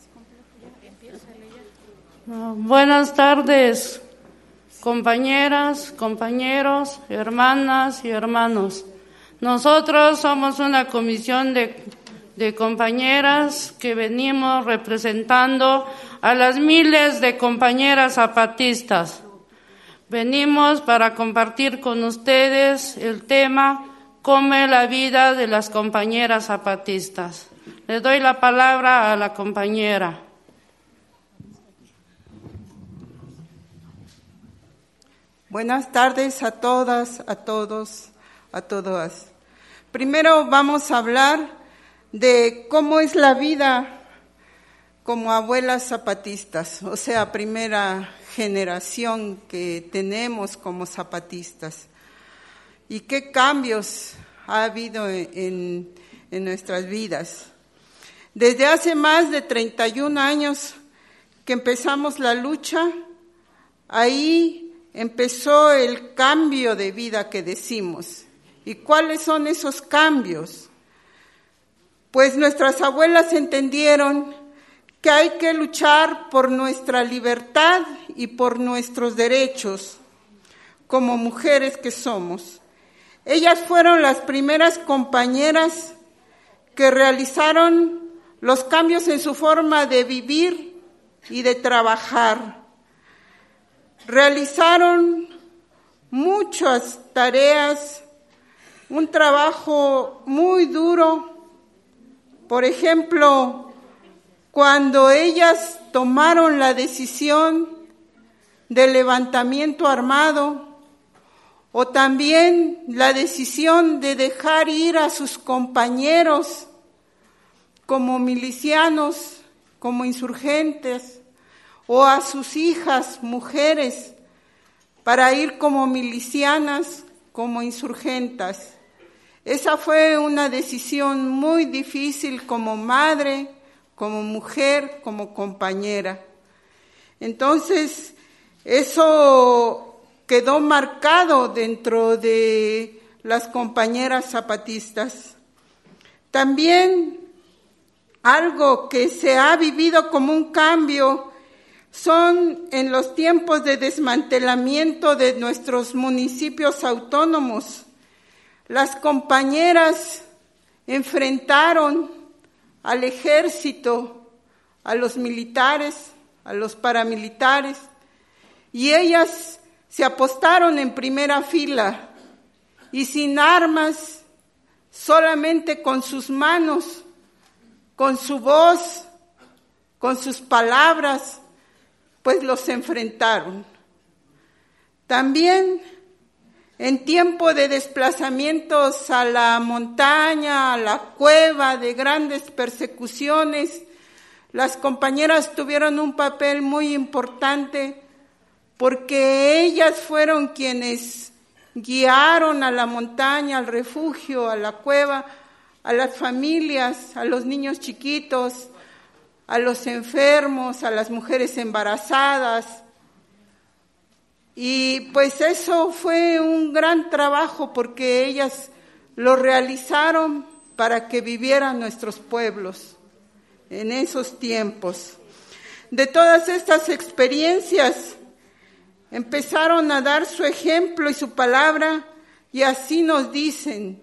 Buenas tardes, compañeras, compañeros, hermanas y hermanos. Nosotros somos una comisión de compañeras que venimos representando a las miles de compañeras zapatistas. Venimos para compartir con ustedes el tema "Cómo es la vida de las compañeras zapatistas". Le doy la palabra a la compañera. Buenas tardes a todas, a todos, a todas. Primero vamos a hablar de cómo es la vida como abuelas zapatistas, o sea, primera generación que tenemos como zapatistas. ¿Y qué cambios ha habido en nuestras vidas? Desde hace más de 31 años que empezamos la lucha, ahí empezó el cambio de vida que decimos. ¿Y cuáles son esos cambios? Pues nuestras abuelas entendieron que hay que luchar por nuestra libertad y por nuestros derechos como mujeres que somos. Ellas fueron las primeras compañeras que realizaron los cambios en su forma de vivir y de trabajar. Realizaron muchas tareas, un trabajo muy duro. Por ejemplo, cuando ellas tomaron la decisión del levantamiento armado, o también la decisión de dejar ir a sus compañeros como milicianos, como insurgentes, o a sus hijas, mujeres, para ir como milicianas, como insurgentas. Esa fue una decisión muy difícil como madre, como mujer, como compañera. Entonces, eso quedó marcado dentro de las compañeras zapatistas. También algo que se ha vivido como un cambio son en los tiempos de desmantelamiento de nuestros municipios autónomos. Las compañeras enfrentaron al ejército, a los militares, a los paramilitares, y ellas se apostaron en primera fila y sin armas, solamente con sus manos, con su voz, con sus palabras, pues los enfrentaron. También en tiempo de desplazamientos a la montaña, a la cueva, de grandes persecuciones, las compañeras tuvieron un papel muy importante porque ellas fueron quienes guiaron a la montaña, al refugio, a la cueva, a las familias, a los niños chiquitos, a los enfermos, a las mujeres embarazadas. Y pues eso fue un gran trabajo porque ellas lo realizaron para que vivieran nuestros pueblos en esos tiempos. De todas estas experiencias empezaron a dar su ejemplo y su palabra, y así nos dicen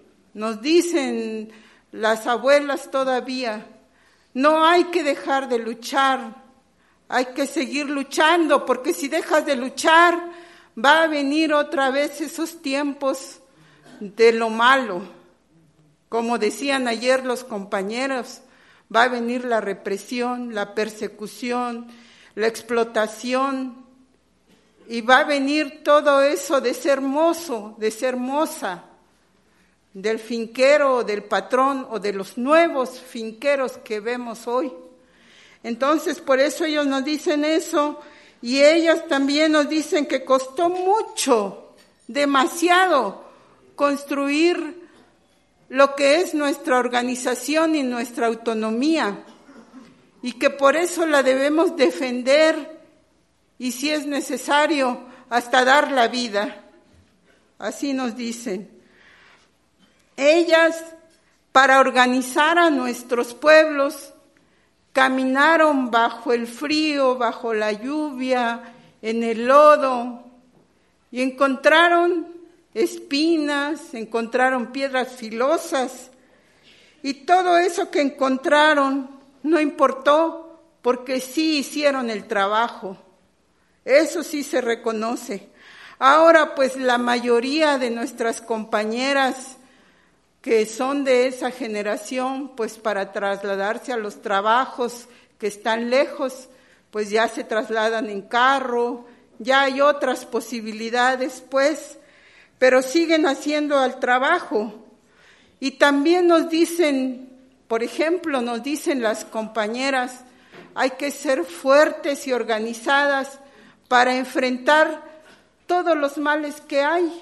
las abuelas todavía: no hay que dejar de luchar, hay que seguir luchando, porque si dejas de luchar, va a venir otra vez esos tiempos de lo malo. Como decían ayer los compañeros, va a venir la represión, la persecución, la explotación, y va a venir todo eso de ser mozo, de ser moza, del finquero, del patrón o de los nuevos finqueros que vemos hoy. Entonces, por eso ellos nos dicen eso, y ellas también nos dicen que costó mucho, demasiado, construir lo que es nuestra organización y nuestra autonomía, y que por eso la debemos defender, y si es necesario, hasta dar la vida. Así nos dicen. Ellas, para organizar a nuestros pueblos, caminaron bajo el frío, bajo la lluvia, en el lodo, y encontraron espinas, encontraron piedras filosas, y todo eso que encontraron no importó, porque sí hicieron el trabajo. Eso sí se reconoce. Ahora, pues, la mayoría de nuestras compañeras que son de esa generación, pues para trasladarse a los trabajos que están lejos, pues ya se trasladan en carro, ya hay otras posibilidades, pues, pero siguen haciendo el trabajo. Y también nos dicen, por ejemplo, nos dicen las compañeras, hay que ser fuertes y organizadas para enfrentar todos los males que hay.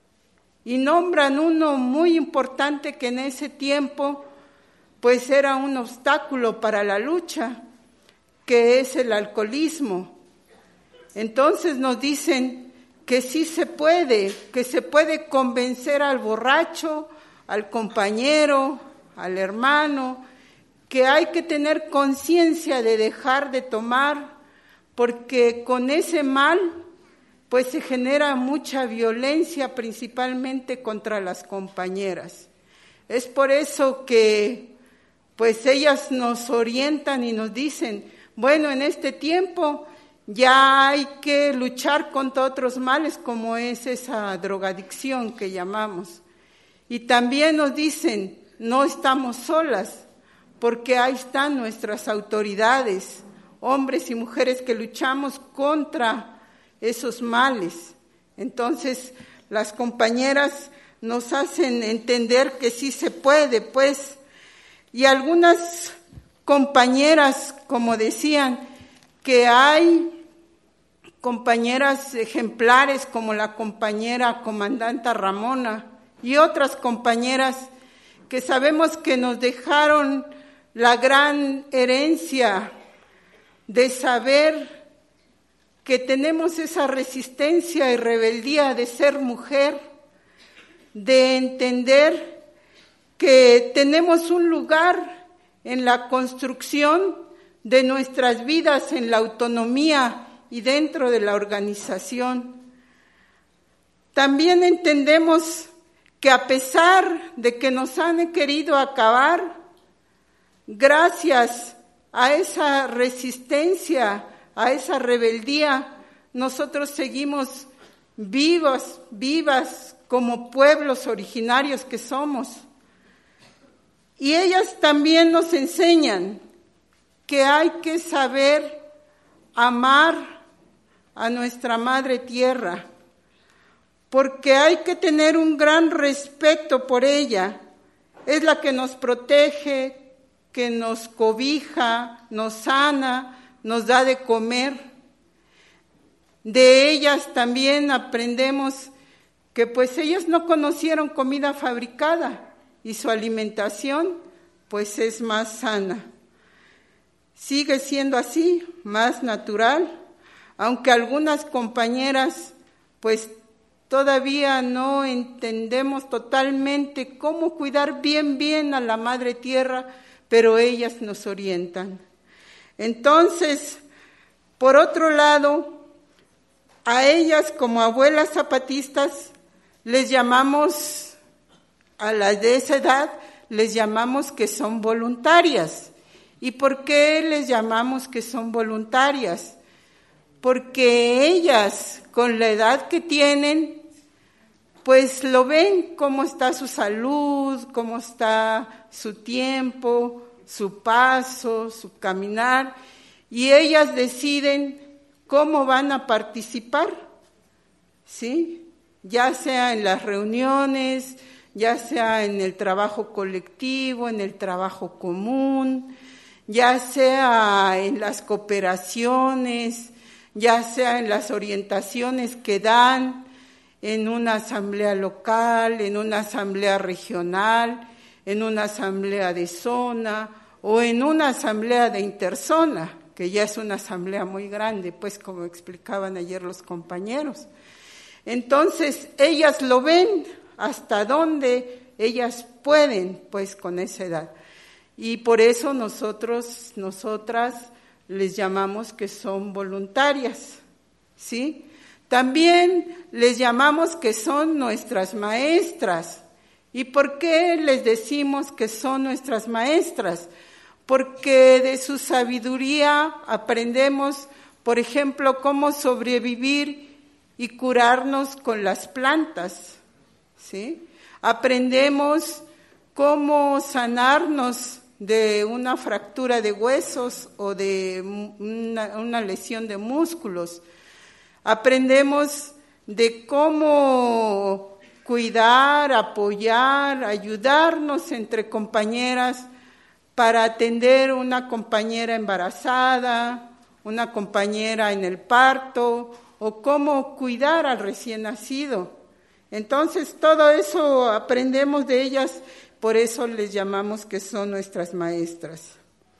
Y nombran uno muy importante que en ese tiempo pues era un obstáculo para la lucha, que es el alcoholismo. Entonces nos dicen que sí se puede, que se puede convencer al borracho, al compañero, al hermano, que hay que tener conciencia de dejar de tomar, porque con ese mal pues se genera mucha violencia, principalmente contra las compañeras. Es por eso que pues ellas nos orientan y nos dicen, bueno, en este tiempo ya hay que luchar contra otros males como es esa drogadicción que llamamos. Y también nos dicen, no estamos solas, porque ahí están nuestras autoridades, hombres y mujeres que luchamos contra esos males. Entonces, las compañeras nos hacen entender que sí se puede, pues. Y algunas compañeras, como decían, que hay compañeras ejemplares como la compañera comandanta Ramona y otras compañeras que sabemos que nos dejaron la gran herencia de saber que tenemos esa resistencia y rebeldía de ser mujer, de entender que tenemos un lugar en la construcción de nuestras vidas, en la autonomía y dentro de la organización. También entendemos que a pesar de que nos han querido acabar, gracias a esa resistencia, a esa rebeldía, nosotros seguimos vivas como pueblos originarios que somos. Y ellas también nos enseñan que hay que saber amar a nuestra madre tierra, porque hay que tener un gran respeto por ella. Es la que nos protege, que nos cobija, nos sana, nos da de comer. De ellas también aprendemos que pues ellas no conocieron comida fabricada y su alimentación pues es más sana. Sigue siendo así, más natural, aunque algunas compañeras pues todavía no entendemos totalmente cómo cuidar bien a la madre tierra, pero ellas nos orientan. Entonces, por otro lado, a ellas como abuelas zapatistas les llamamos, a las de esa edad, les llamamos que son voluntarias. ¿Y por qué les llamamos que son voluntarias? Porque ellas, con la edad que tienen, pues lo ven cómo está su salud, cómo está su tiempo, su paso, su caminar, y ellas deciden cómo van a participar, ¿sí? Ya sea en las reuniones, ya sea en el trabajo colectivo, en el trabajo común, ya sea en las cooperaciones, ya sea en las orientaciones que dan en una asamblea local, en una asamblea regional, en una asamblea de zona o en una asamblea de interzona, que ya es una asamblea muy grande, pues como explicaban ayer los compañeros. Entonces, ellas lo ven hasta dónde ellas pueden, pues con esa edad. y por eso nosotras les llamamos que son voluntarias, ¿sí? También les llamamos que son nuestras maestras. ¿Y por qué les decimos que son nuestras maestras? Porque de su sabiduría aprendemos, por ejemplo, cómo sobrevivir y curarnos con las plantas, ¿sí? Aprendemos cómo sanarnos de una fractura de huesos o de una lesión de músculos. Aprendemos de cómo cuidar, apoyar, ayudarnos entre compañeras para atender una compañera embarazada, una compañera en el parto, o cómo cuidar al recién nacido. Entonces, todo eso aprendemos de ellas, por eso les llamamos que son nuestras maestras.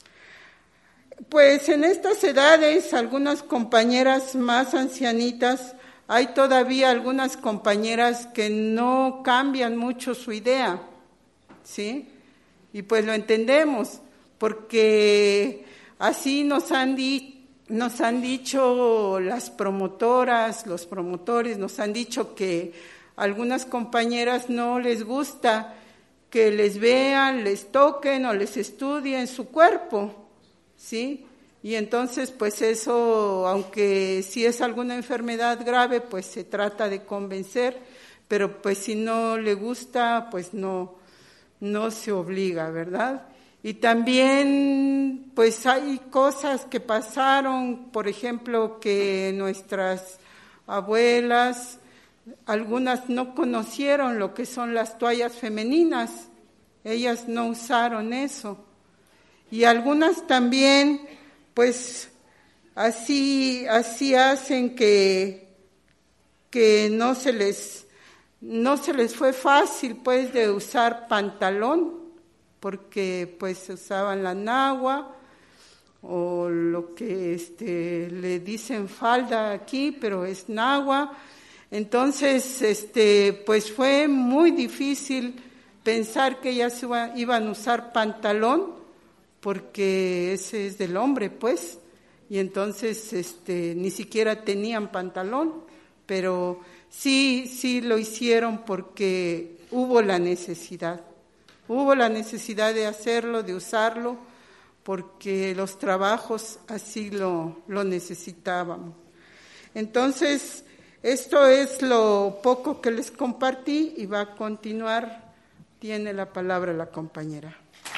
Pues en estas edades, algunas compañeras más ancianitas, hay todavía algunas compañeras que no cambian mucho su idea, ¿sí? Y pues lo entendemos, porque así nos han dicho las promotoras, los promotores, nos han dicho que a algunas compañeras no les gusta que les vean, les toquen o les estudien su cuerpo, ¿sí? Y entonces, pues eso, aunque si es alguna enfermedad grave, pues se trata de convencer, pero pues si no le gusta, pues no se obliga, ¿verdad? Y también, pues hay cosas que pasaron, por ejemplo, que nuestras abuelas, algunas no conocieron lo que son las toallas femeninas, ellas no usaron eso. Y algunas también, pues, así hacen que no se les fue fácil, pues, de usar pantalón, porque, pues, usaban la nagua, o lo que le dicen falda aquí, pero es nagua. Entonces, pues, fue muy difícil pensar que ellas iban a usar pantalón, porque ese es del hombre, pues, y entonces ni siquiera tenían pantalón, pero sí lo hicieron porque hubo la necesidad de hacerlo, de usarlo, porque los trabajos así lo necesitaban. Entonces, esto es lo poco que les compartí y va a continuar. Tiene la palabra la compañera.